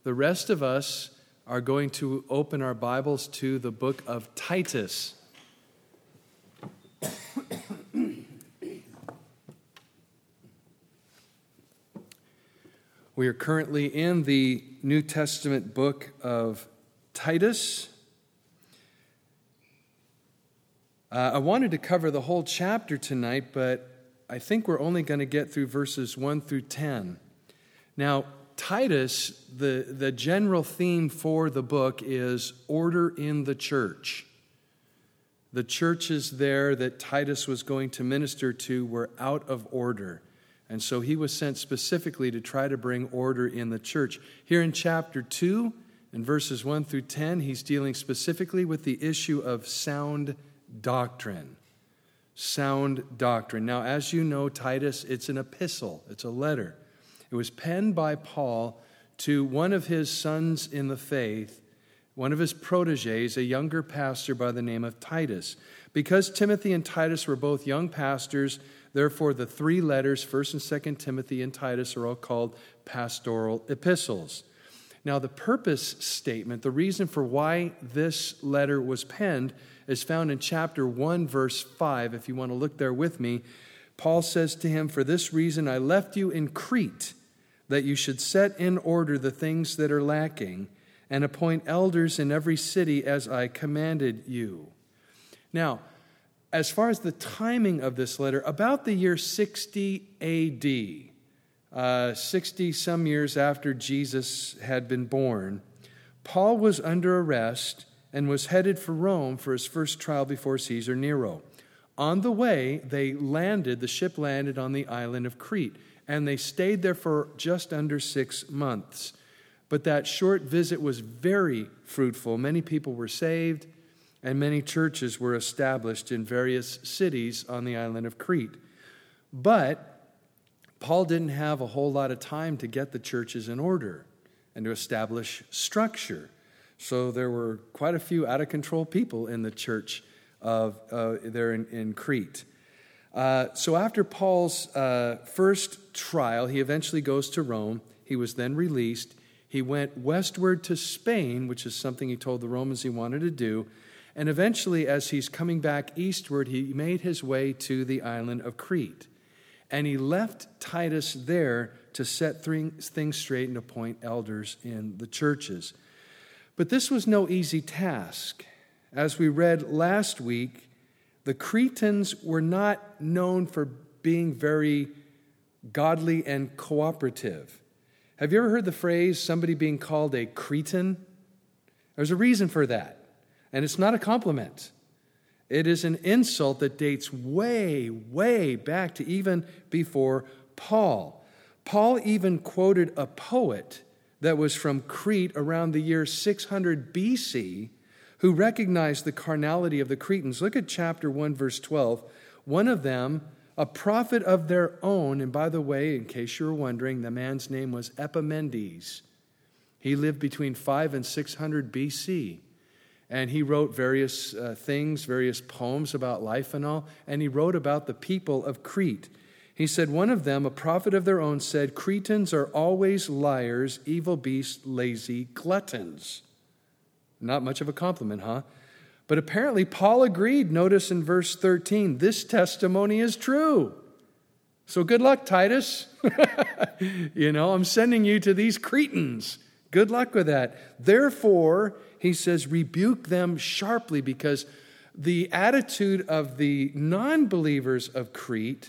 The rest of us are going to open our Bibles to the book of Titus. We are currently in the New Testament book of Titus. I wanted to cover the whole chapter tonight, but I think we're only going to get through verses 1 through 10. Now, Titus, the general theme for the book is order in the church. The churches there that Titus was going to minister to were out of order. And so he was sent specifically to try to bring order in the church. Here in chapter 2, in verses 1 through 10, he's dealing specifically with the issue of sound doctrine. Sound doctrine. Now, as you know, Titus, it's an epistle. It's a letter. It was penned by Paul to one of his sons in the faith, one of his protégés, a younger pastor by the name of Titus. Because Timothy and Titus were both young pastors, therefore the three letters, 1st and 2nd Timothy and Titus, are all called pastoral epistles. Now, the purpose statement, the reason for why this letter was penned, is found in chapter 1, verse 5. If you want to look there with me, Paul says to him, "For this reason I left you in Crete, that you should set in order the things that are lacking, and appoint elders in every city as I commanded you." Now, as far as the timing of this letter, about the year 60 A.D., 60 some years after Jesus had been born, Paul was under arrest and was headed for Rome for his first trial before Caesar Nero. On the way, the ship landed on the island of Crete, and they stayed there for just under 6 months. But that short visit was very fruitful. Many people were saved, and many churches were established in various cities on the island of Crete. But Paul didn't have a whole lot of time to get the churches in order and to establish structure. So there were quite a few out-of-control people in the church there in Crete. So after Paul's first trial, he eventually goes to Rome. He was then released. He went westward to Spain, which is something he told the Romans he wanted to do. And eventually, as he's coming back eastward, he made his way to the island of Crete. And he left Titus there to set things straight and appoint elders in the churches. But this was no easy task. As we read last week, the Cretans were not known for being very godly and cooperative. Have you ever heard the phrase, somebody being called a Cretan? There's a reason for that. And it's not a compliment. It is an insult that dates way, way back to even before Paul. Paul even quoted a poet that was from Crete around the year 600 BC who recognized the carnality of the Cretans. Look at chapter 1, verse 12. One of them, a prophet of their own, and by the way, in case you were wondering, the man's name was Epimenides. He lived between 5 and 600 BC. And he wrote various things, various poems about life and all, and he wrote about the people of Crete. He said, one of them, a prophet of their own, said, "Cretans are always liars, evil beasts, lazy gluttons." Not much of a compliment, huh? But apparently Paul agreed. Notice in verse 13, this testimony is true. So good luck, Titus. I'm sending you to these Cretans. Good luck with that. Therefore, he says, rebuke them sharply, because the attitude of the non-believers of Crete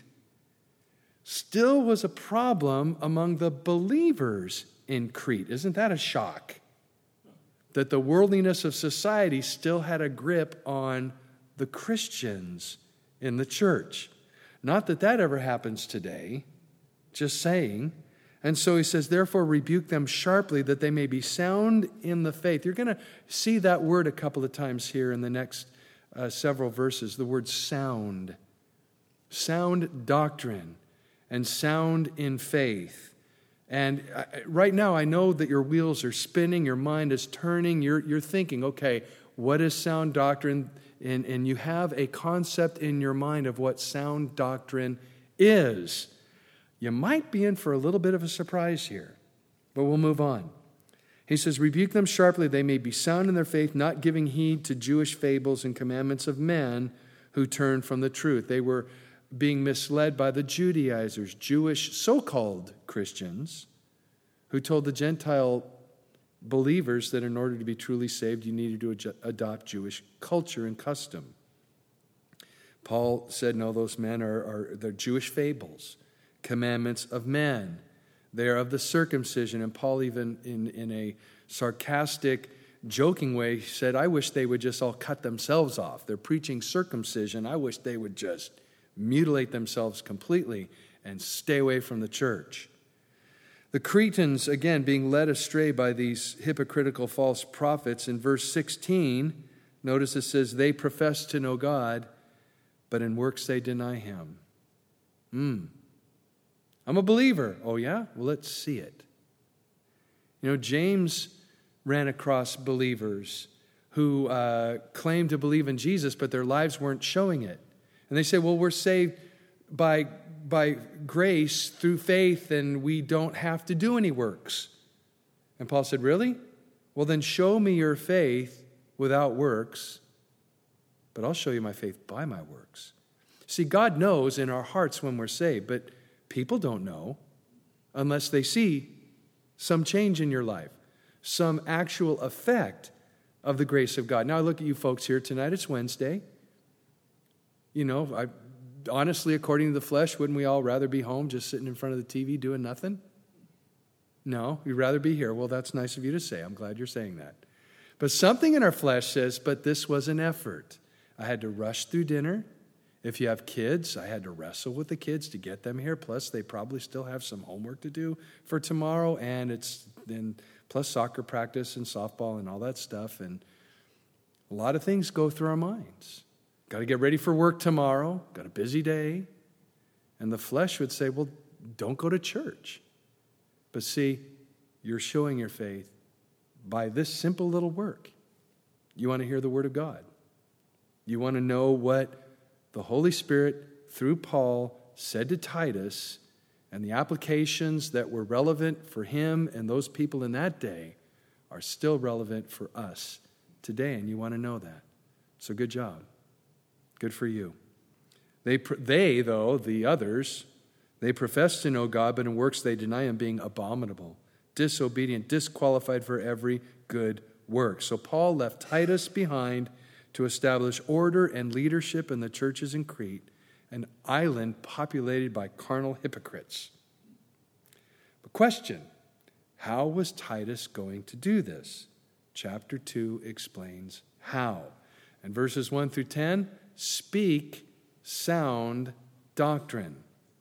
still was a problem among the believers in Crete. Isn't that a shock? That the worldliness of society still had a grip on the Christians in the church. Not that that ever happens today, just saying. And so he says, therefore rebuke them sharply, that they may be sound in the faith. You're going to see that word a couple of times here in the next several verses, the word sound. Sound doctrine and sound in faith. And right now I know that your wheels are spinning, your mind is turning, you're thinking, okay, what is sound doctrine? And you have a concept in your mind of what sound doctrine is. You might be in for a little bit of a surprise here, but we'll move on. He says, rebuke them sharply, they may be sound in their faith, not giving heed to Jewish fables and commandments of men who turn from the truth. They were being misled by the Judaizers, Jewish so-called Christians, who told the Gentile believers that in order to be truly saved, you needed to adopt Jewish culture and custom. Paul said, no, those men they're Jewish fables, commandments of men. They are of the circumcision. And Paul, even in a sarcastic, joking way, said, I wish they would just all cut themselves off. They're preaching circumcision. I wish they would just mutilate themselves completely and stay away from the church. The Cretans, again, being led astray by these hypocritical false prophets. In verse 16, notice it says, they profess to know God, but in works they deny him. I'm a believer. Oh, yeah? Well, let's see it. You know, James ran across believers who claimed to believe in Jesus, but their lives weren't showing it. And they say, well, we're saved by grace through faith, and we don't have to do any works. And Paul said, really? Well, then show me your faith without works, but I'll show you my faith by my works. See, God knows in our hearts when we're saved, but people don't know unless they see some change in your life, some actual effect of the grace of God. Now, I look at you folks here tonight. It's Wednesday. You know, honestly, according to the flesh, wouldn't we all rather be home just sitting in front of the TV doing nothing? No, we'd rather be here. Well, that's nice of you to say. I'm glad you're saying that. But something in our flesh says, but this was an effort. I had to rush through dinner. If you have kids, I had to wrestle with the kids to get them here. Plus, they probably still have some homework to do for tomorrow. And it's then plus soccer practice and softball and all that stuff. And a lot of things go through our minds. Got to get ready for work tomorrow. Got a busy day. And the flesh would say, well, don't go to church. But see, you're showing your faith by this simple little work. You want to hear the word of God. You want to know what the Holy Spirit, through Paul, said to Titus, and the applications that were relevant for him and those people in that day are still relevant for us today, and you want to know that. So good job. Good for you. They, though, the others, they profess to know God, but in works they deny him, being abominable, disobedient, disqualified for every good work. So Paul left Titus behind to establish order and leadership in the churches in Crete, an island populated by carnal hypocrites. But question, how was Titus going to do this? Chapter 2 explains how. And verses 1 through 10, speak sound doctrine.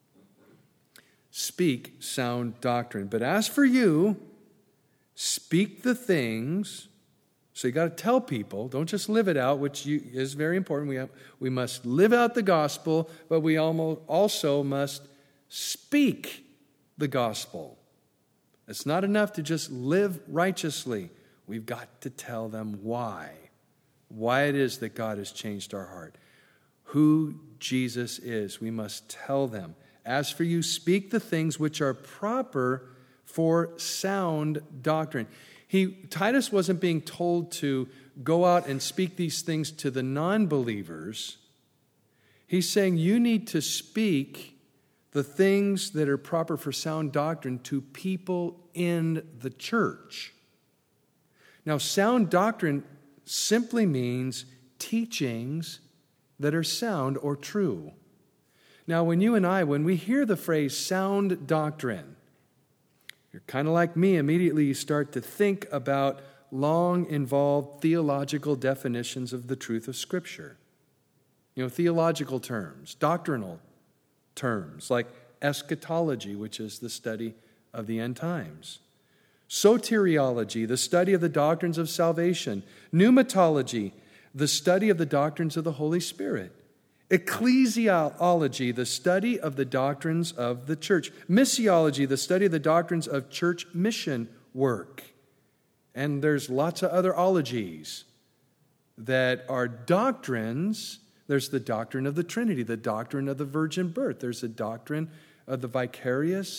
Speak sound doctrine. But as for you, speak the things. So you got to tell people, don't just live it out, which is very important. We must live out the gospel, but we also must speak the gospel. It's not enough to just live righteously. We've got to tell them why it is that God has changed our heart, who Jesus is. We must tell them. As for you, speak the things which are proper for sound doctrine. Titus wasn't being told to go out and speak these things to the non-believers. He's saying you need to speak the things that are proper for sound doctrine to people in the church. Now, sound doctrine simply means teachings that are sound or true. Now, when we hear the phrase sound doctrine, you're kind of like me. Immediately you start to think about long, involved theological definitions of the truth of Scripture. You know, theological terms, doctrinal terms, like eschatology, which is the study of the end times. Soteriology, the study of the doctrines of salvation. Pneumatology, the study of the doctrines of the Holy Spirit. Ecclesiology, the study of the doctrines of the church. Missiology, the study of the doctrines of church mission work. And there's lots of other ologies that are doctrines. There's the doctrine of the Trinity, the doctrine of the virgin birth. There's the doctrine of the vicarious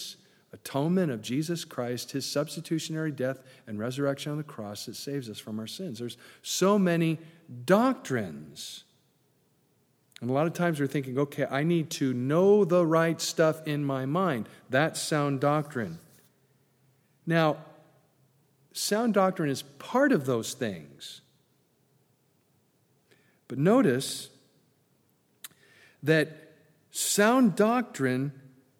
atonement of Jesus Christ, his substitutionary death and resurrection on the cross that saves us from our sins. There's so many doctrines. And a lot of times we're thinking, okay, I need to know the right stuff in my mind. That's sound doctrine. Now, sound doctrine is part of those things. But notice that sound doctrine,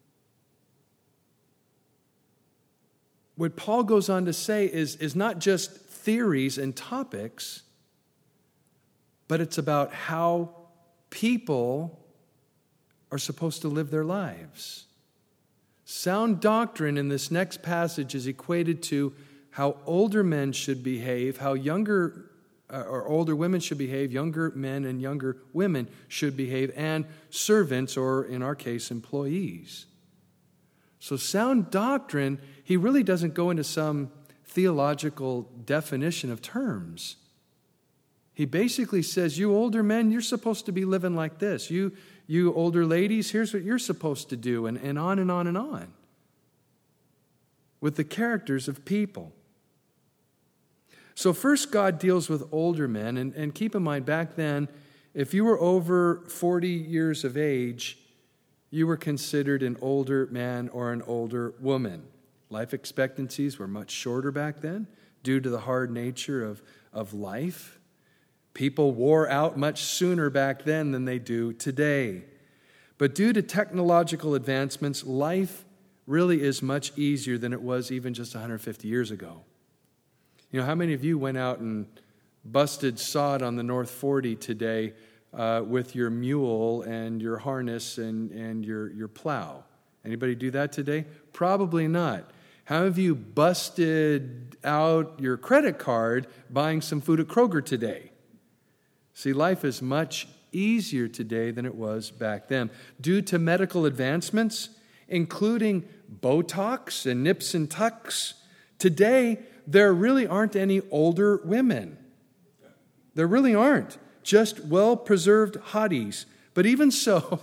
what Paul goes on to say is not just theories and topics, but it's about how people are supposed to live their lives. Sound doctrine in this next passage is equated to how older men should behave, how younger or older women should behave, younger men and younger women should behave, and servants, or in our case, employees. So sound doctrine, he really doesn't go into some theological definition of terms. He basically says, you older men, you're supposed to be living like this. You older ladies, here's what you're supposed to do, and on and on and on. With the characters of people. So first, God deals with older men, and keep in mind, back then, if you were over 40 years of age, you were considered an older man or an older woman. Life expectancies were much shorter back then due to the hard nature of life. People wore out much sooner back then than they do today. But due to technological advancements, life really is much easier than it was even just 150 years ago. You know, how many of you went out and busted sod on the North 40 today with your mule and your harness and your plow? Anybody do that today? Probably not. How have you busted out your credit card buying some food at Kroger today? See, life is much easier today than it was back then. Due to medical advancements, including Botox and nips and tucks, today there really aren't any older women. There really aren't. Just well-preserved hotties. But even so,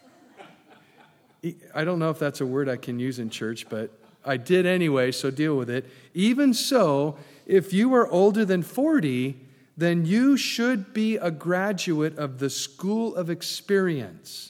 I don't know if that's a word I can use in church, but I did anyway, so deal with it. Even so, if you are older than 40, then you should be a graduate of the School of Experience.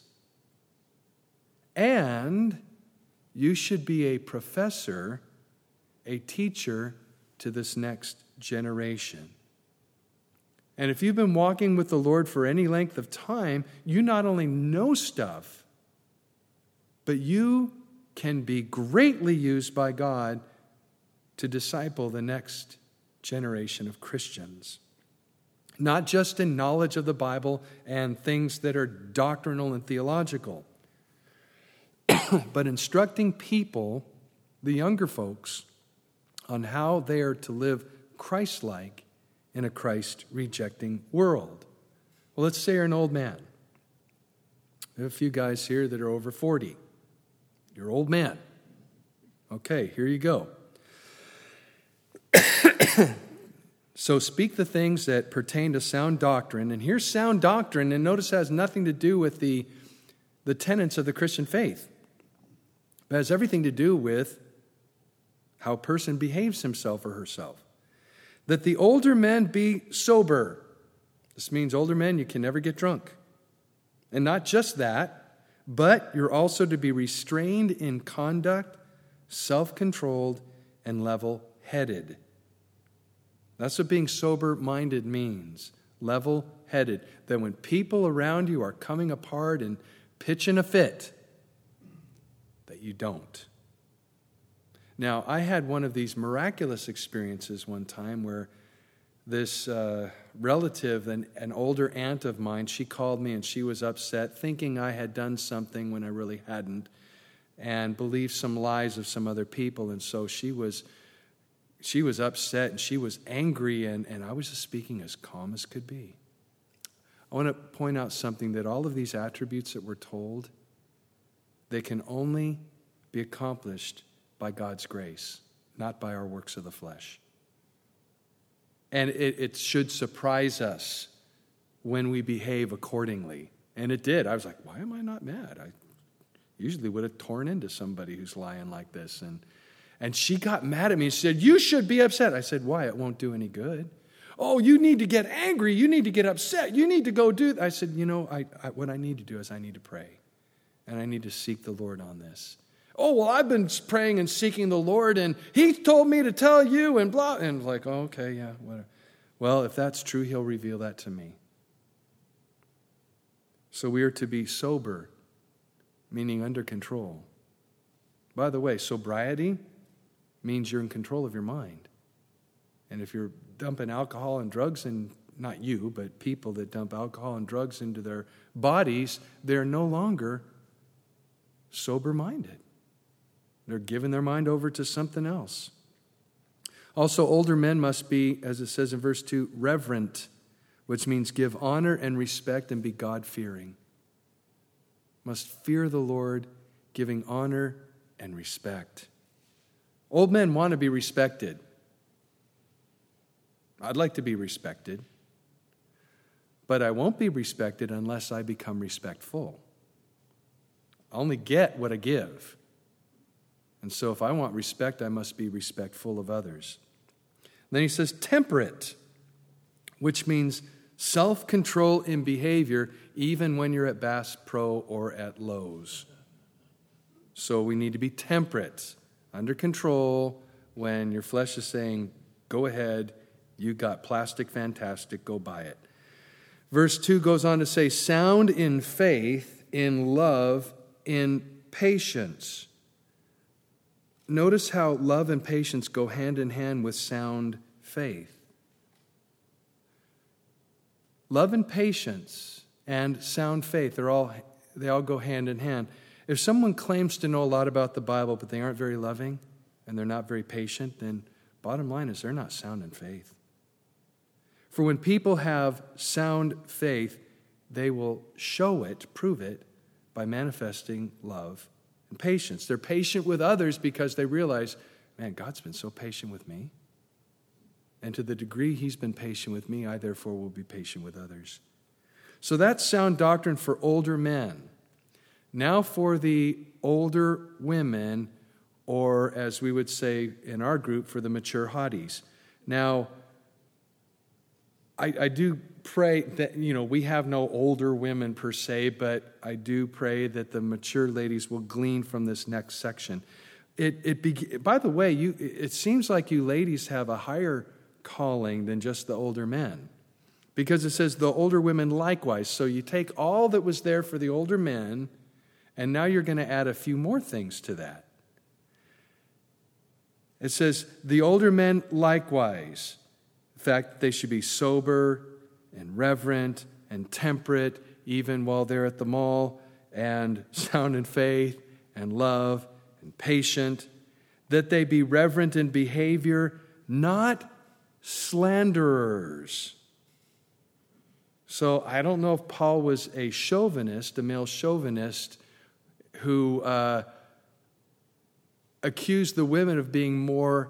And you should be a professor, a teacher to this next generation. And if you've been walking with the Lord for any length of time, you not only know stuff, but you can be greatly used by God to disciple the next generation of Christians. Not just in knowledge of the Bible and things that are doctrinal and theological, but instructing people, the younger folks, on how they are to live Christ-like in a Christ-rejecting world. Well, let's say you're an old man. We have a few guys here that are over 40. You're an old man. Okay, here you go. So speak the things that pertain to sound doctrine. And here's sound doctrine, and notice it has nothing to do with the tenets of the Christian faith. It has everything to do with how a person behaves himself or herself. That the older men be sober. This means older men, you can never get drunk. And not just that, but you're also to be restrained in conduct, self-controlled, and level-headed. That's what being sober-minded means. Level-headed. That when people around you are coming apart and pitching a fit, that you don't. Now, I had one of these miraculous experiences one time where this relative, an older aunt of mine, she called me and she was upset, thinking I had done something when I really hadn't, and believed some lies of some other people. And so she was upset and she was angry, and I was just speaking as calm as could be. I want to point out something, that all of these attributes that we're told, they can only be accomplished by God's grace, not by our works of the flesh. And it should surprise us when we behave accordingly. And it did. I was like, why am I not mad? Usually would have torn into somebody who's lying like this. And she got mad at me and said, you should be upset. I said, why? It won't do any good. Oh, you need to get angry. You need to get upset. You need to go do that. I said, what I need to do is I need to pray. And I need to seek the Lord on this. Oh, well, I've been praying and seeking the Lord, and he told me to tell you, and blah. And like, oh, okay, yeah, whatever. Well, if that's true, he'll reveal that to me. So we are to be sober, meaning under control. By the way, sobriety means you're in control of your mind. And if you're dumping alcohol and drugs, and not you, but people that dump alcohol and drugs into their bodies, they're no longer sober-minded. They're giving their mind over to something else. Also, older men must be, as it says in verse 2, reverent, which means give honor and respect and be God-fearing. Must fear the Lord, giving honor and respect. Old men want to be respected. I'd like to be respected, but I won't be respected unless I become respectful. I only get what I give. And so if I want respect, I must be respectful of others. Then he says temperate, which means self-control in behavior, even when you're at Bass Pro or at Lowe's. So we need to be temperate, under control, when your flesh is saying, go ahead, you got plastic fantastic, go buy it. Verse 2 goes on to say, sound in faith, in love, in patience. Notice how love and patience go hand in hand with sound faith. Love and patience and sound faith, they all go hand in hand. If someone claims to know a lot about the Bible, but they aren't very loving and they're not very patient, then bottom line is they're not sound in faith. For when people have sound faith, they will show it, prove it, by manifesting love and patience. They're patient with others because they realize, man, God's been so patient with me. And to the degree he's been patient with me, I therefore will be patient with others. So that's sound doctrine for older men. Now for the older women, or as we would say in our group, for the mature hotties. Now, I do pray that, we have no older women per se, but I do pray that the mature ladies will glean from this next section. By the way, it seems like you ladies have a higher calling than just the older men, because it says the older women likewise. So you take all that was there for the older men, and now you're going to add a few more things to that. It says the older men likewise. In fact, they should be sober and reverent and temperate, even while they're at the mall, and sound in faith and love and patient, that they be reverent in behavior, not slanderers. So I don't know if Paul was a chauvinist, a male chauvinist, who accused the women of being more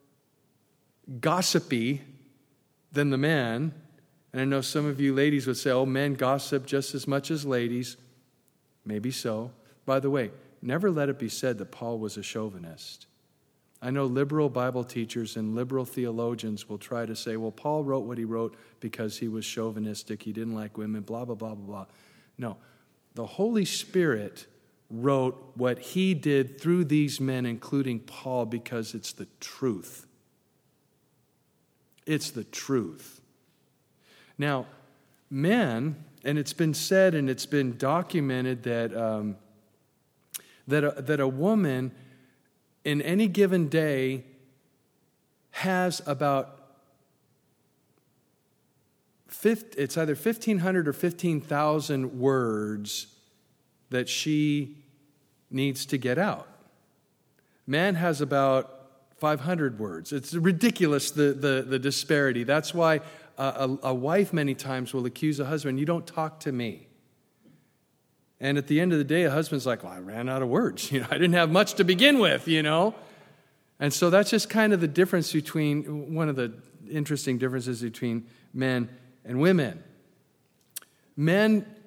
gossipy than the men. And I know some of you ladies would say, oh, men gossip just as much as ladies. Maybe so. By the way, never let it be said that Paul was a chauvinist. I know liberal Bible teachers and liberal theologians will try to say, well, Paul wrote what he wrote because he was chauvinistic, he didn't like women, blah, blah, blah, blah, blah. No, the Holy Spirit wrote what he did through these men, including Paul, because it's the truth. It's the truth. Now, men, and it's been said and it's been documented that that a woman in any given day has about it's either 1,500 or 15,000 words that she needs to get out. Man has about 500 words. It's ridiculous, the disparity. That's why a wife many times will accuse a husband, you don't talk to me. And at the end of the day, a husband's like, well, I ran out of words. I didn't have much to begin with, And so that's just kind of the difference between, one of the interesting differences between men and women. Men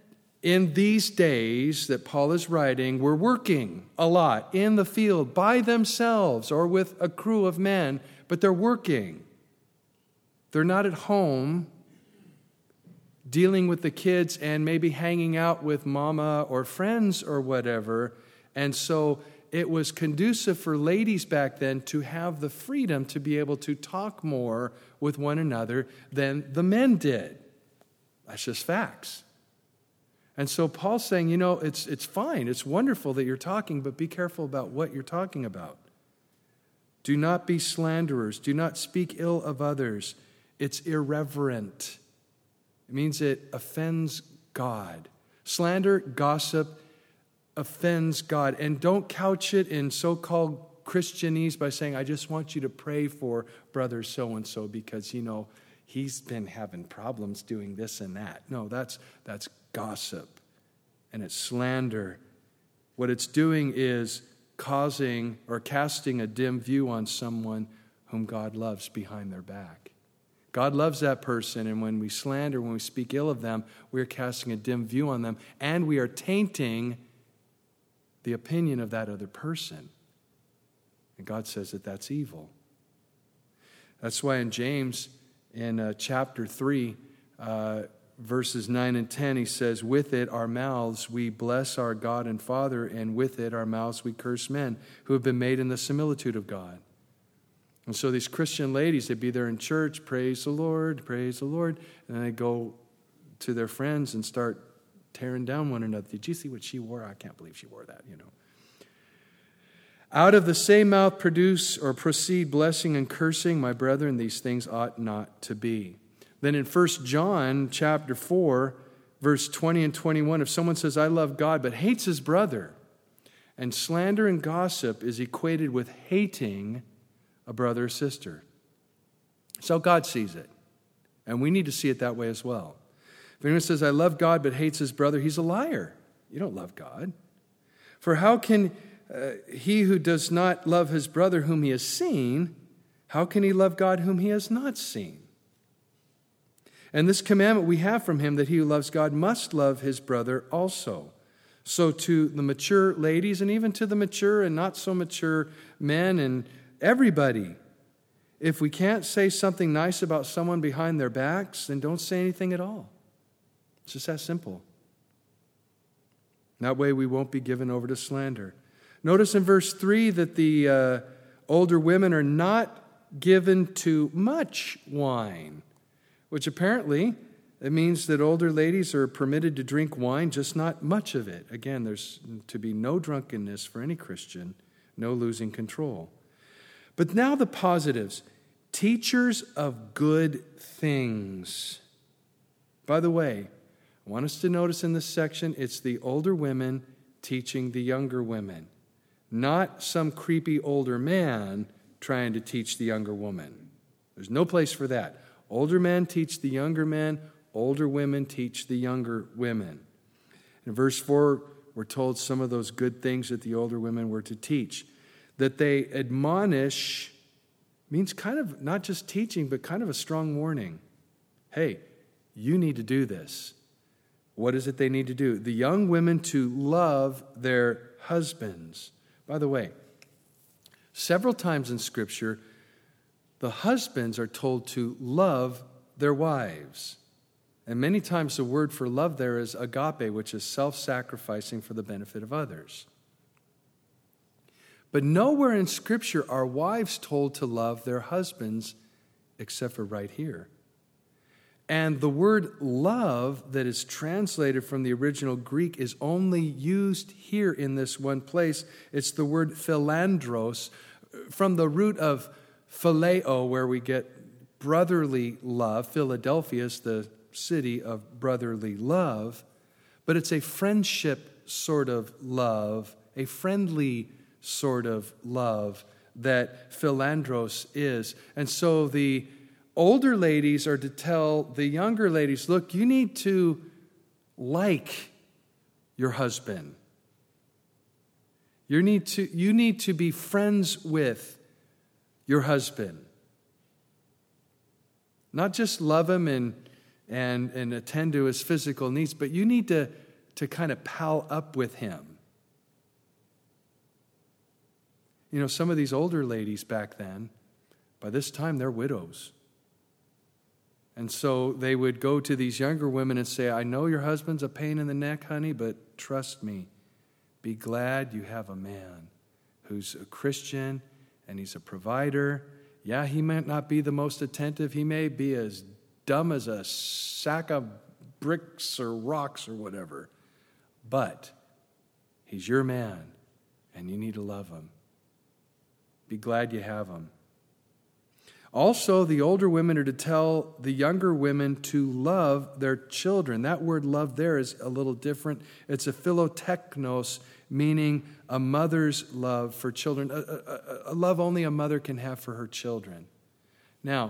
in these days that Paul is writing were working a lot in the field by themselves or with a crew of men, but they're working. They're not at home dealing with the kids and maybe hanging out with mama or friends or whatever. And so it was conducive for ladies back then to have the freedom to be able to talk more with one another than the men did. That's just facts. And so Paul's saying, it's fine. It's wonderful that you're talking, but be careful about what you're talking about. Do not be slanderers. Do not speak ill of others. It's irreverent. It means it offends God. Slander, gossip, offends God. And don't couch it in so-called Christianese by saying, I just want you to pray for brother so-and-so because, he's been having problems doing this and that. No, that's gossip, and it's slander. What it's doing is causing or casting a dim view on someone whom God loves behind their back. God loves that person, and when we slander, when we speak ill of them, we're casting a dim view on them, and we are tainting the opinion of that other person. And God says that that's evil. That's why in James, in chapter 3, verses 9 and 10, he says, with it, our mouths, we bless our God and Father, and with it, our mouths, we curse men who have been made in the similitude of God. And so these Christian ladies, they'd be there in church, praise the Lord, and then they go to their friends and start tearing down one another. Did you see what she wore? I can't believe she wore that, Out of the same mouth produce or proceed blessing and cursing. My brethren, these things ought not to be. Then in 1 John chapter 4, verse 20 and 21, if someone says, I love God, but hates his brother, and slander and gossip is equated with hating a brother or sister. So God sees it. And we need to see it that way as well. If anyone says, I love God, but hates his brother, he's a liar. You don't love God. For how can he who does not love his brother whom he has seen, how can he love God whom he has not seen? And this commandment we have from him, that he who loves God must love his brother also. So to the mature ladies, and even to the mature and not so mature men and everybody, if we can't say something nice about someone behind their backs, then don't say anything at all. It's just that simple. That way we won't be given over to slander. Notice in verse 3 that the older women are not given to much wine, which apparently it means that older ladies are permitted to drink wine, just not much of it. Again, there's to be no drunkenness for any Christian, no losing control. But now the positives. Teachers of good things. By the way, I want us to notice in this section, it's the older women teaching the younger women. Not some creepy older man trying to teach the younger woman. There's no place for that. Older men teach the younger men. Older women teach the younger women. In verse 4, we're told some of those good things that the older women were to teach. That they admonish means kind of not just teaching, but kind of a strong warning. Hey, you need to do this. What is it they need to do? The young women to love their husbands. By the way, several times in Scripture, the husbands are told to love their wives. And many times the word for love there is agape, which is self-sacrificing for the benefit of others. But nowhere in Scripture are wives told to love their husbands except for right here. And the word love that is translated from the original Greek is only used here in this one place. It's the word philandros, from the root of phileo, where we get brotherly love. Philadelphia is the city of brotherly love. But it's a friendship sort of love, a friendly sort of love that philandros is. And so the older ladies are to tell the younger ladies, look, you need to like your husband. You need to be friends with your husband. Not just love him and attend to his physical needs, but you need to to kind of pal up with him. You know, some of these older ladies back then, by this time they're widows. And so they would go to these younger women and say, I know your husband's a pain in the neck, honey, but trust me, be glad you have a man who's a Christian and he's a provider. Yeah, he might not be the most attentive. He may be as dumb as a sack of bricks or rocks or whatever. But he's your man and you need to love him. Be glad you have him. Also, the older women are to tell the younger women to love their children. That word love there is a little different. It's a philoteknos, meaning a mother's love for children, a love only a mother can have for her children. Now,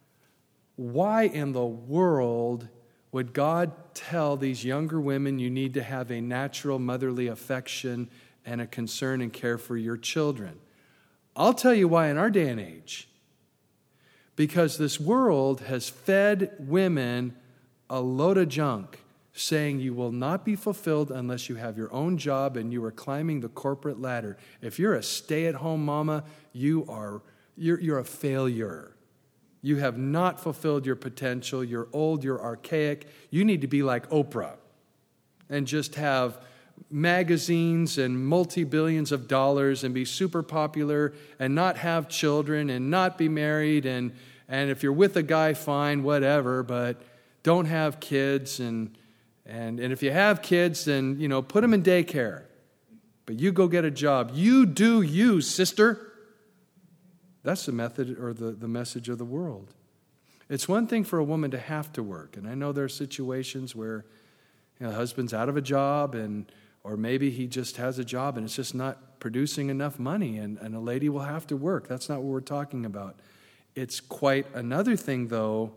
why in the world would God tell these younger women you need to have a natural motherly affection and a concern and care for your children? I'll tell you why in our day and age. Because this world has fed women a load of junk, saying you will not be fulfilled unless you have your own job and you are climbing the corporate ladder. If you're a stay-at-home mama, you're a failure. You have not fulfilled your potential. You're old, you're archaic. You need to be like Oprah and just have magazines and multi-billions of dollars and be super popular and not have children and not be married and if you're with a guy, fine, whatever, but don't have kids and if you have kids, then, you know, put them in daycare. But you go get a job. You do you, sister. That's the method or the message of the world. It's one thing for a woman to have to work, and I know there are situations where, you know, the husband's out of a job or maybe he just has a job and it's just not producing enough money and a lady will have to work. That's not what we're talking about. It's quite another thing, though,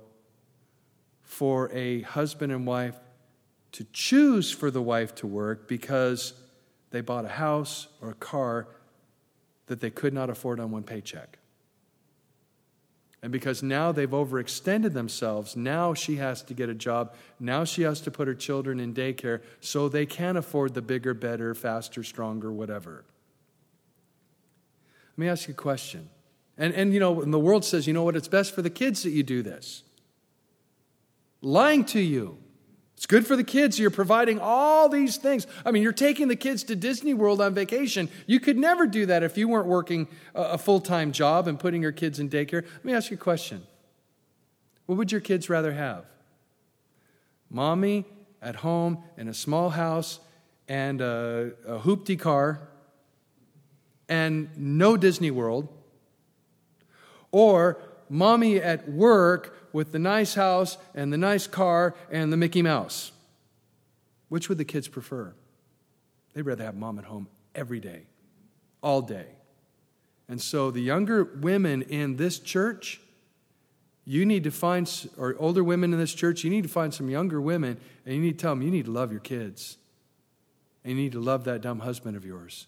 for a husband and wife to choose for the wife to work because they bought a house or a car that they could not afford on one paycheck. And because now they've overextended themselves, now she has to get a job. Now she has to put her children in daycare so they can afford the bigger, better, faster, stronger, whatever. Let me ask you a question. And you know, and the world says, you know what, it's best for the kids that you do this. Lying to you. It's good for the kids. You're providing all these things. I mean, you're taking the kids to Disney World on vacation. You could never do that if you weren't working a full-time job and putting your kids in daycare. Let me ask you a question. What would your kids rather have? Mommy at home in a small house and a hoopty car and no Disney World? Or mommy at work with the nice house and the nice car and the Mickey Mouse? Which would the kids prefer? They'd rather have mom at home every day, all day. And so the younger women in this church, you need to find, or older women in this church, you need to find some younger women and you need to tell them you need to love your kids. And you need to love that dumb husband of yours.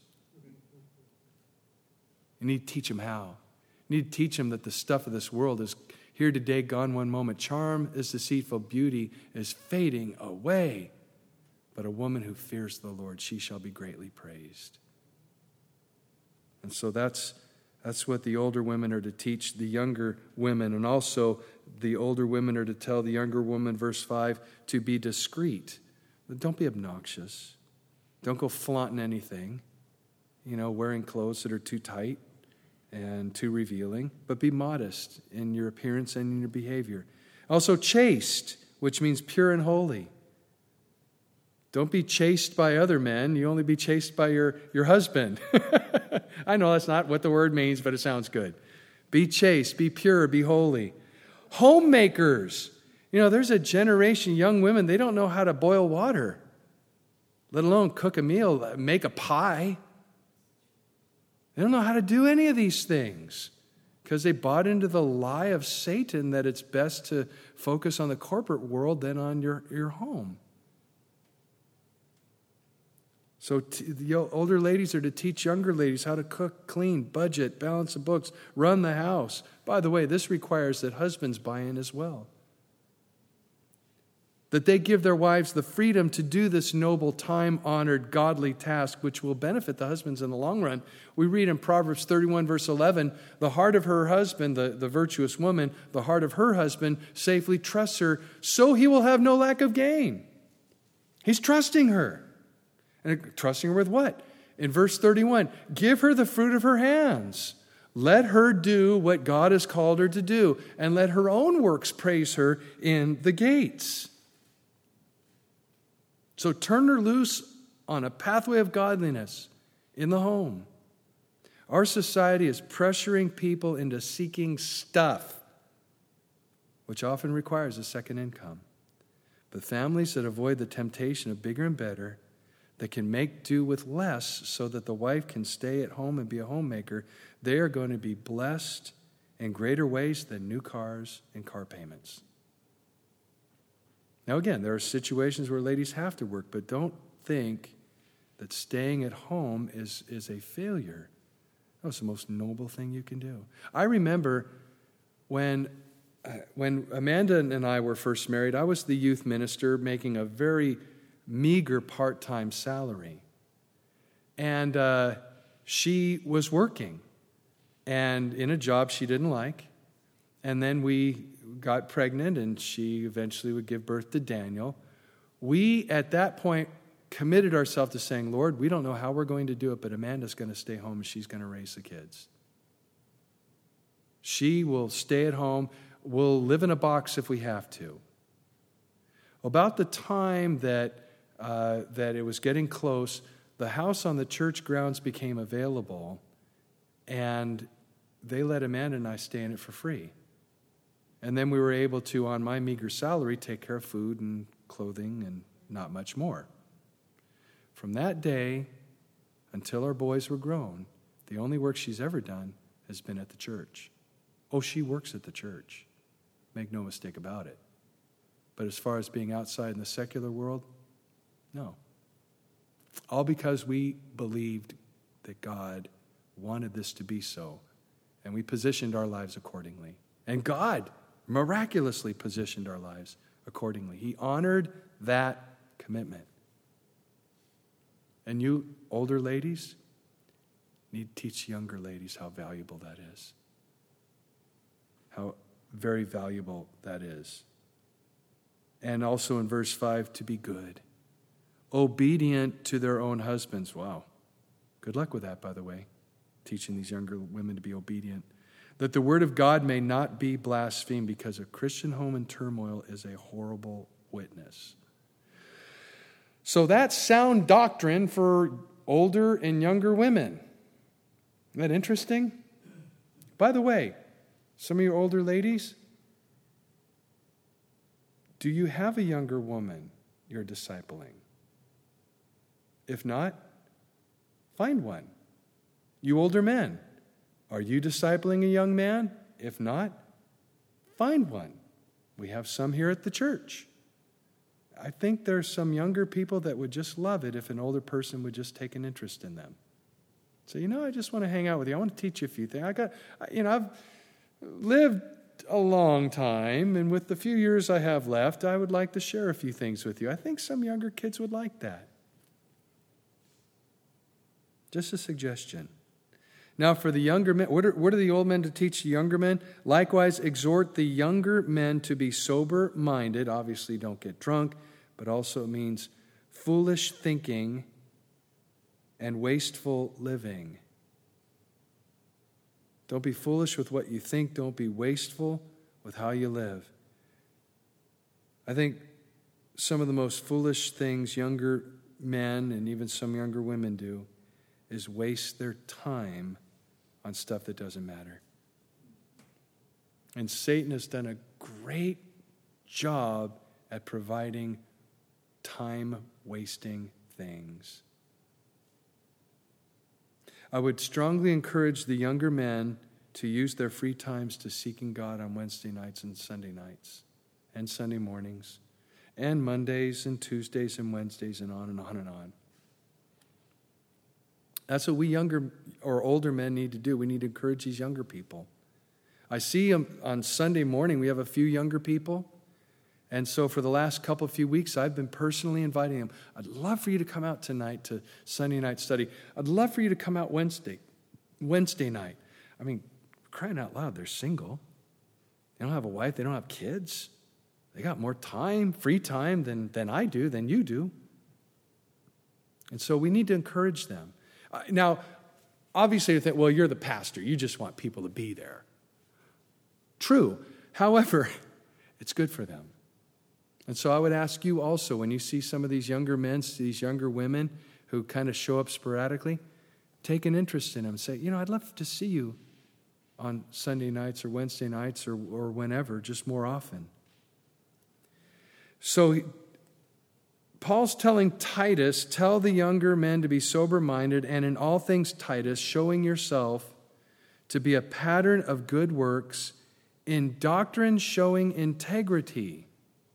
You need to teach them how. You need to teach them that the stuff of this world is here today, gone one moment. Charm is deceitful, beauty is fading away. But a woman who fears the Lord, she shall be greatly praised. And so that's what the older women are to teach the younger women. And also the older women are to tell the younger woman, verse 5, to be discreet. Don't be obnoxious. Don't go flaunting anything, wearing clothes that are too tight and too revealing, but be modest in your appearance and in your behavior. Also chaste, which means pure and holy. Don't be chased by other men. You only be chased by your husband. I know that's not what the word means, but it sounds good. Be chaste, be pure, be holy. Homemakers. There's a generation, young women, they don't know how to boil water, let alone cook a meal, make a pie. They don't know how to do any of these things because they bought into the lie of Satan that it's best to focus on the corporate world than on your home. So the older ladies are to teach younger ladies how to cook, clean, budget, balance the books, run the house. By the way, this requires that husbands buy in as well. that they give their wives the freedom to do this noble, time-honored, godly task, which will benefit the husbands in the long run. We read in Proverbs 31, verse 11, the heart of her husband, the virtuous woman, the heart of her husband safely trusts her, so he will have no lack of gain. He's trusting her. And trusting her with what? In verse 31, give her the fruit of her hands. Let her do what God has called her to do, and let her own works praise her in the gates. So turn her loose on a pathway of godliness in the home. Our society is pressuring people into seeking stuff, which often requires a second income. But families that avoid the temptation of bigger and better, that can make do with less so that the wife can stay at home and be a homemaker, they are going to be blessed in greater ways than new cars and car payments. Now again, there are situations where ladies have to work, but don't think that staying at home is a failure. That's the most noble thing you can do. I remember when Amanda and I were first married, I was the youth minister making a very meager part-time salary. And she was working and in a job she didn't like. And then we got pregnant, and she eventually would give birth to Daniel. We, at that point, committed ourselves to saying, Lord, we don't know how we're going to do it, but Amanda's going to stay home and she's going to raise the kids. She will stay at home. We'll live in a box if we have to. About the time that it was getting close, the house on the church grounds became available, and they let Amanda and I stay in it for free. And then we were able to, on my meager salary, take care of food and clothing and not much more. From that day until our boys were grown, the only work she's ever done has been at the church. Oh, she works at the church. Make no mistake about it. But as far as being outside in the secular world, no. All because we believed that God wanted this to be so, and we positioned our lives accordingly. And God miraculously positioned our lives accordingly. He honored that commitment. And you older ladies need to teach younger ladies how valuable that is. How very valuable that is. And also in verse 5, to be good. Obedient to their own husbands. Wow. Good luck with that, by the way. Teaching these younger women to be obedient. That the word of God may not be blasphemed, because a Christian home in turmoil is a horrible witness. So that's sound doctrine for older and younger women. Isn't that interesting? By the way, some of you older ladies, do you have a younger woman you're discipling? If not, find one. You older men, are you discipling a young man? If not, find one. We have some here at the church. I think there's some younger people that would just love it if an older person would just take an interest in them. So, I just want to hang out with you. I want to teach you a few things. I've lived a long time, and with the few years I have left, I would like to share a few things with you. I think some younger kids would like that. Just a suggestion. Now, for the younger men, what are the old men to teach the younger men? Likewise, exhort the younger men to be sober-minded. Obviously, don't get drunk, but also it means foolish thinking and wasteful living. Don't be foolish with what you think. Don't be wasteful with how you live. I think some of the most foolish things younger men and even some younger women do is waste their time on stuff that doesn't matter. And Satan has done a great job at providing time-wasting things. I would strongly encourage the younger men to use their free times to seeking God on Wednesday nights and Sunday nights and Sunday mornings and Mondays and Tuesdays and Wednesdays and on and on and on. That's what we younger or older men need to do. We need to encourage these younger people. I see on Sunday morning we have a few younger people, And so for the last few weeks, I've been personally inviting them. I'd love for you to come out tonight to Sunday night study. I'd love for you to come out Wednesday night. I mean, crying out loud, they're single. They don't have a wife. They don't have kids. They got more time, free time than I do, than you do. And so we need to encourage them. Now, obviously you think, well, you're the pastor. You just want people to be there. True. However, it's good for them. And so I would ask you also, when you see some of these younger men, these younger women who kind of show up sporadically, take an interest in them and say, I'd love to see you on Sunday nights or Wednesday nights or whenever, just more often. So Paul's telling Titus, tell the younger men to be sober-minded, and in all things, Titus, showing yourself to be a pattern of good works, in doctrine showing integrity.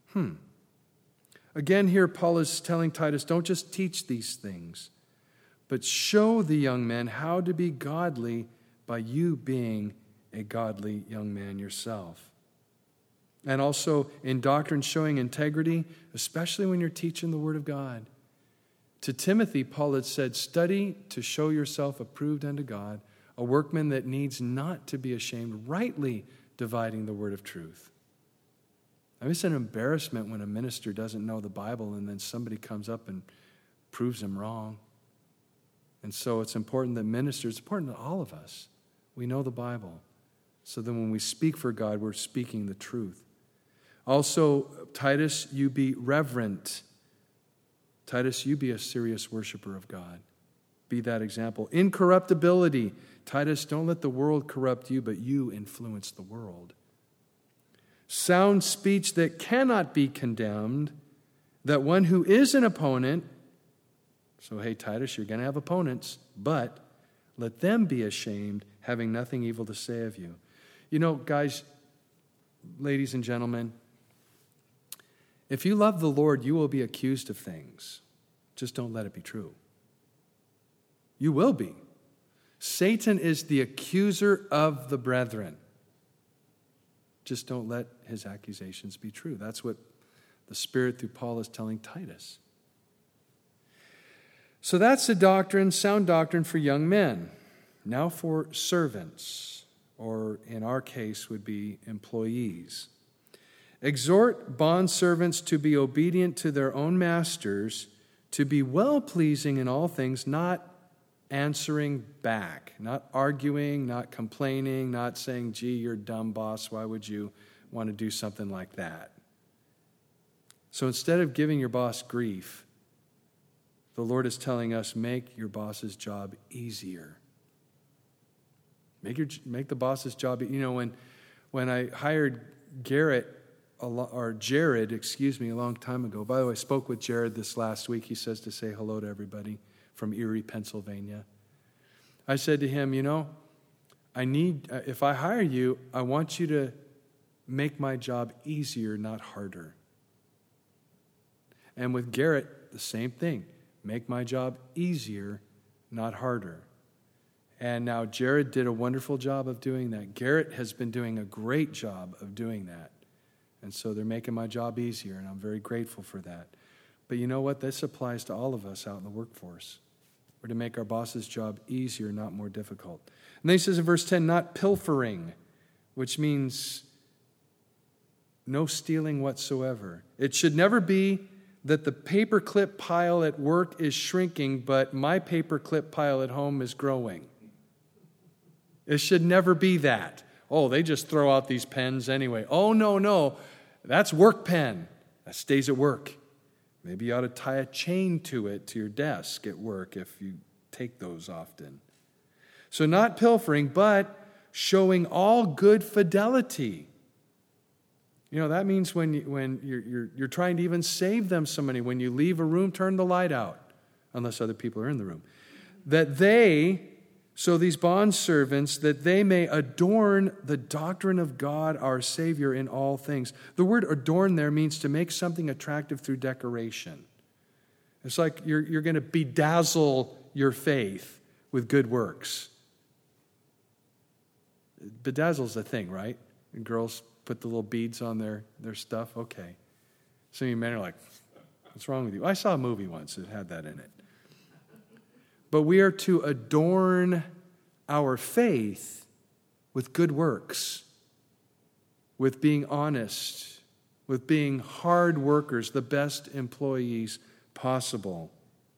Again, here Paul is telling Titus, don't just teach these things, but show the young men how to be godly by you being a godly young man yourself. And also in doctrine showing integrity, especially when you're teaching the Word of God. To Timothy, Paul had said, study to show yourself approved unto God, a workman that needs not to be ashamed, rightly dividing the word of truth. I mean, it's an embarrassment when a minister doesn't know the Bible and then somebody comes up and proves him wrong. And so it's important that ministers, it's important to all of us, we know the Bible. So then when we speak for God, we're speaking the truth. Also, Titus, you be reverent. Titus, you be a serious worshiper of God. Be that example. Incorruptibility. Titus, don't let the world corrupt you, but you influence the world. Sound speech that cannot be condemned, that one who is an opponent, so hey, Titus, you're going to have opponents, but let them be ashamed, having nothing evil to say of you. You know, guys, ladies and gentlemen, if you love the Lord, you will be accused of things. Just don't let it be true. You will be. Satan is the accuser of the brethren. Just don't let his accusations be true. That's what the Spirit through Paul is telling Titus. So that's the doctrine, sound doctrine for young men. Now for servants, or in our case would be employees. Exhort bondservants to be obedient to their own masters, to be well-pleasing in all things, not answering back, not arguing, not complaining, not saying, gee, you're a dumb boss, why would you want to do something like that? So instead of giving your boss grief, the Lord is telling us, make your boss's job easier. Make the boss's job, when I hired Jared, a long time ago. By the way, I spoke with Jared this last week. He says to say hello to everybody from Erie, Pennsylvania. I said to him, if I hire you, I want you to make my job easier, not harder. And with Garrett, the same thing. Make my job easier, not harder. And now Jared did a wonderful job of doing that. Garrett has been doing a great job of doing that. And so they're making my job easier, and I'm very grateful for that. But you know what? This applies to all of us out in the workforce. We're to make our boss's job easier, not more difficult. And then he says in verse 10, not pilfering, which means no stealing whatsoever. It should never be that the paperclip pile at work is shrinking, but my paperclip pile at home is growing. It should never be that. Oh, they just throw out these pens anyway. Oh, no. That's work pen. That stays at work. Maybe you ought to tie a chain to it to your desk at work if you take those often. So not pilfering, but showing all good fidelity. That means when you're trying to even save them some money. When you leave a room, turn the light out, unless other people are in the room. So these bondservants, that they may adorn the doctrine of God our Savior in all things. The word adorn there means to make something attractive through decoration. It's like you're going to bedazzle your faith with good works. Bedazzle's a thing, right? And girls put the little beads on their stuff. Okay. Some of you men are like, what's wrong with you? I saw a movie once that had that in it. But we are to adorn our faith with good works, with being honest, with being hard workers, the best employees possible.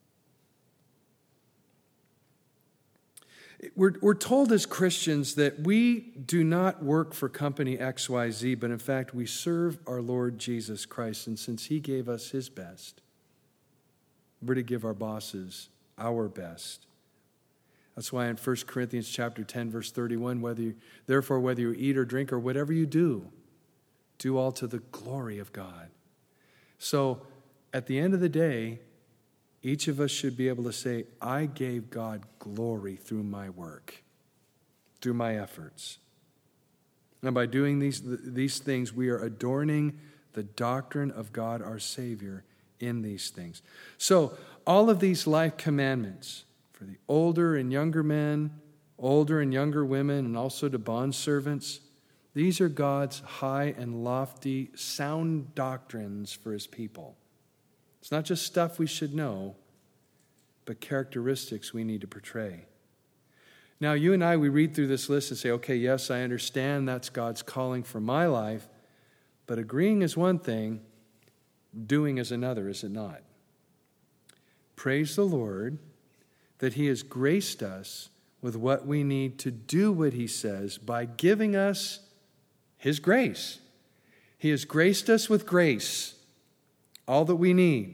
We're told as Christians that we do not work for company XYZ, but in fact we serve our Lord Jesus Christ. And since He gave us His best, we're to give our bosses our best. That's why in 1 Corinthians chapter 10, verse 31, whether you eat or drink or whatever you do all to the glory of God. So at the end of the day, each of us should be able to say, I gave God glory through my work, through my efforts. And by doing these things, we are adorning the doctrine of God our Savior in these things. So all of these life commandments for the older and younger men, older and younger women, and also to bondservants, these are God's high and lofty, sound doctrines for His people. It's not just stuff we should know, but characteristics we need to portray. Now, you and I, we read through this list and say, okay, yes, I understand that's God's calling for my life, but agreeing is one thing, doing is another, is it not? Praise the Lord that He has graced us with what we need to do what He says by giving us His grace. He has graced us with grace, all that we need.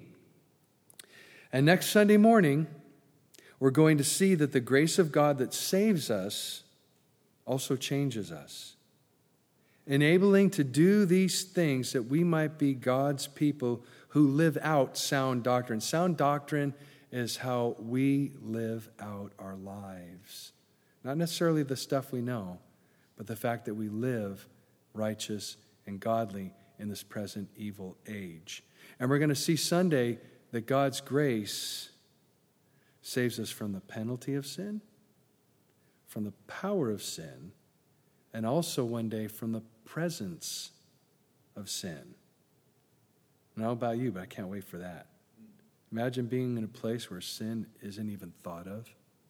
And next Sunday morning, we're going to see that the grace of God that saves us also changes us, enabling to do these things that we might be God's people who live out sound doctrine. Sound doctrine is how we live out our lives. Not necessarily the stuff we know, but the fact that we live righteous and godly in this present evil age. And we're going to see Sunday that God's grace saves us from the penalty of sin, from the power of sin, and also one day from the presence of sin. I don't know about you, but I can't wait for that. Imagine being in a place where sin isn't even thought of.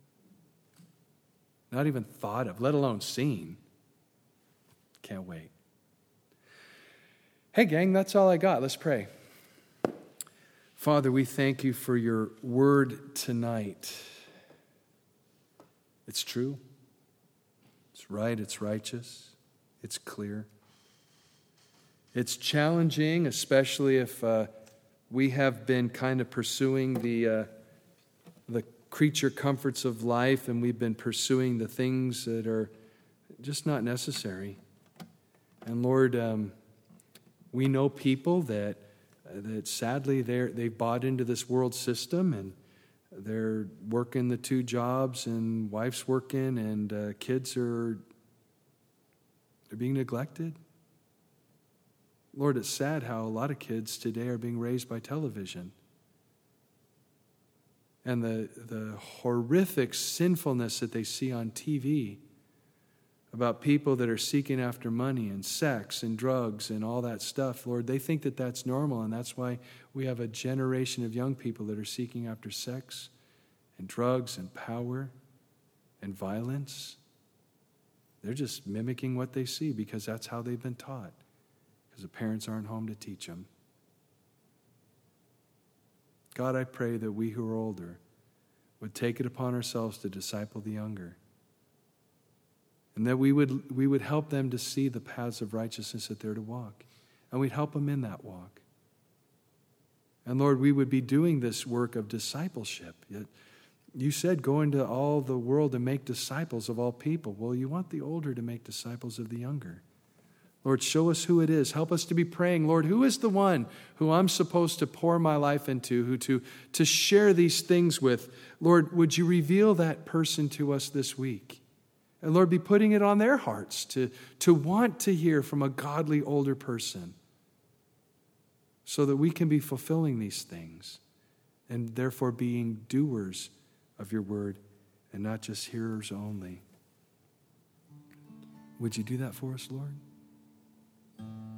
Not even thought of, let alone seen. Can't wait. Hey, gang, that's all I got. Let's pray. Father, we thank You for Your word tonight. It's true. It's right. It's righteous. It's clear. It's challenging, especially if we have been kind of pursuing the creature comforts of life, and we've been pursuing the things that are just not necessary. And Lord, we know people that sadly they've bought into this world system, and they're working the 2 jobs, and wife's working, and kids they're being neglected. Lord, it's sad how a lot of kids today are being raised by television. And the horrific sinfulness that they see on TV about people that are seeking after money and sex and drugs and all that stuff, Lord, they think that that's normal, and that's why we have a generation of young people that are seeking after sex and drugs and power and violence. They're just mimicking what they see because that's how they've been taught, because the parents aren't home to teach them. God, I pray that we who are older would take it upon ourselves to disciple the younger, and that we would help them to see the paths of righteousness that they're to walk. And we'd help them in that walk. And Lord, we would be doing this work of discipleship. You said, go into all the world and make disciples of all people. Well, you want the older to make disciples of the younger. Lord, show us who it is. Help us to be praying, Lord, who is the one who I'm supposed to pour my life into, who to share these things with? Lord, would you reveal that person to us this week? And Lord, be putting it on their hearts to want to hear from a godly older person, so that we can be fulfilling these things and therefore being doers of your word and not just hearers only. Would you do that for us, Lord?